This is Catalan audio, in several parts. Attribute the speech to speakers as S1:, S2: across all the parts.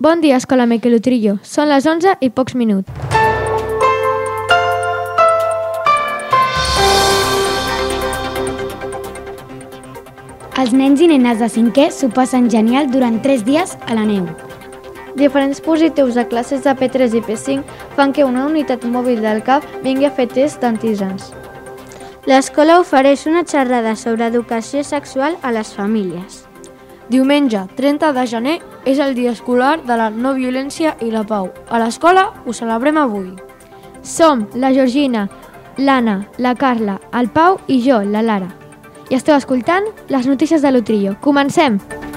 S1: Bon dia, Escola Miquel Utrillo. Són les 11 i pocs minuts.
S2: Els nens i nenes de 5è s'ho passen genial durant 3 dies a la neu.
S1: Diferents positius de classes de P3 i P5 fan que una unitat mòbil del CAP vingui a fer tests d'antígens.
S3: L'escola ofereix una xerrada sobre educació sexual a les famílies.
S1: Diumenge, 30 de gener, és el dia escolar de la no violència i la pau. A l'escola ho celebrem avui. Som la Georgina, l'Anna, la Carla, el Pau i jo, la Lara. I esteu escoltant les notícies de l'Utrillo. Comencem!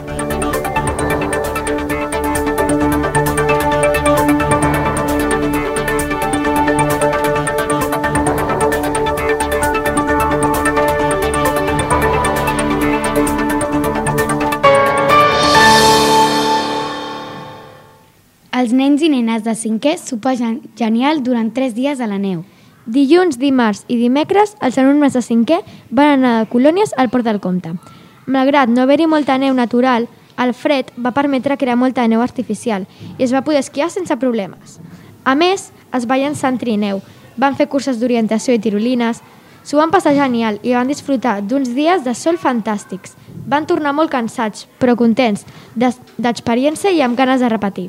S2: Els nens i nenes de 5è s'ho passen genial durant 3 dies a la neu.
S1: Dilluns, dimarts i dimecres, els alumnes de 5è van anar de colònies al Port del Comte. Malgrat no haver-hi molta neu natural, el fred va permetre crear molta neu artificial i es va poder esquiar sense problemes. A més, es va llançar en trineu, van fer curses d'orientació i tirolines, s'ho van passar genial i van disfrutar d'uns dies de sol fantàstics. Van tornar molt cansats, però contents, d'experiència i amb ganes de repetir.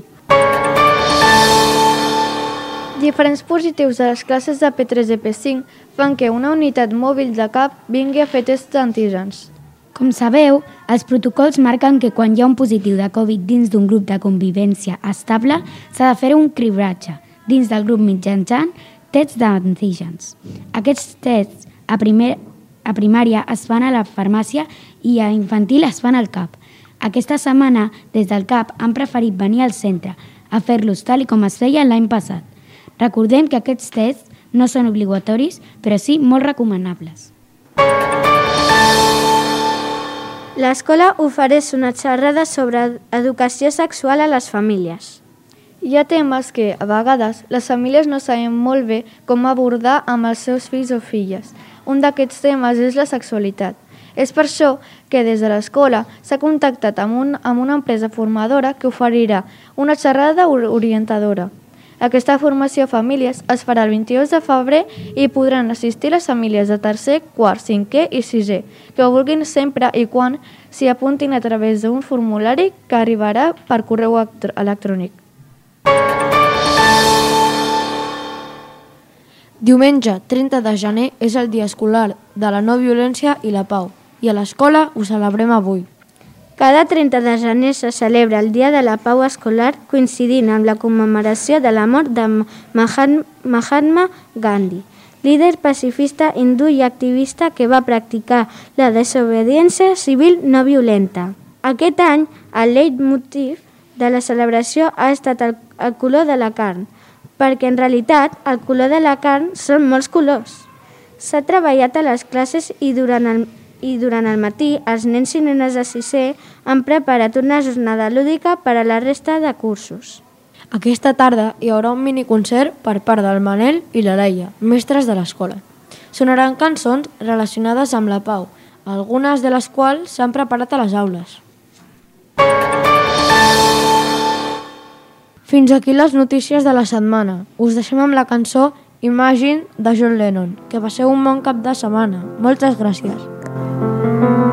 S1: Diferents positius de les classes de P3 i P5 fan que una unitat mòbil de CAP vingui a fer tests d'antígens.
S2: Com sabeu, els protocols marquen que quan hi ha un positiu de Covid dins d'un grup de convivència estable, s'ha de fer un cribratge dins del grup mitjançant tests d'antígens. Aquests tests a primària es fan a la farmàcia i a infantil es fan al CAP. Aquesta setmana, des del CAP, han preferit venir al centre a fer-los tal com es feia l'any passat. Recordem que aquests tests no són obligatoris, però sí molt recomanables.
S3: L'escola ofereix una xerrada sobre educació sexual a les famílies.
S1: Hi ha temes que, a vegades, les famílies no saben molt bé com abordar amb els seus fills o filles. Un d'aquests temes és la sexualitat. És per això que des de l'escola s'ha contactat amb una empresa formadora que oferirà una xerrada orientadora. Aquesta formació a famílies es farà el 22 de febrer i podran assistir les famílies de tercer, quart, cinquè i sisè, que ho vulguin sempre i quan s'hi apuntin a través d'un formulari que arribarà per correu electrònic. Diumenge, 30 de gener, és el dia escolar de la no violència i la pau, i a l'escola ho celebrem avui.
S3: Cada 30 de gener se celebra el Dia de la Pau Escolar coincidint amb la commemoració de la mort de Mahatma Gandhi, líder pacifista hindú i activista que va practicar la desobediència civil no violenta. Aquest any, el leitmotiv de la celebració ha estat el color de la carn, perquè en realitat el color de la carn són molts colors. S'ha treballat a les classes i durant el matí els nens i nenes de 6è han preparat una jornada lúdica per a la resta de cursos.
S1: Aquesta tarda hi haurà un miniconcert per part del Manel i la Laia, mestres de l'escola. Sonaran cançons relacionades amb la pau, algunes de les quals s'han preparat a les aules. Fins aquí les notícies de la setmana. Us deixem amb la cançó Imagine de John Lennon. Que passeu un bon cap de setmana. Moltes gràcies.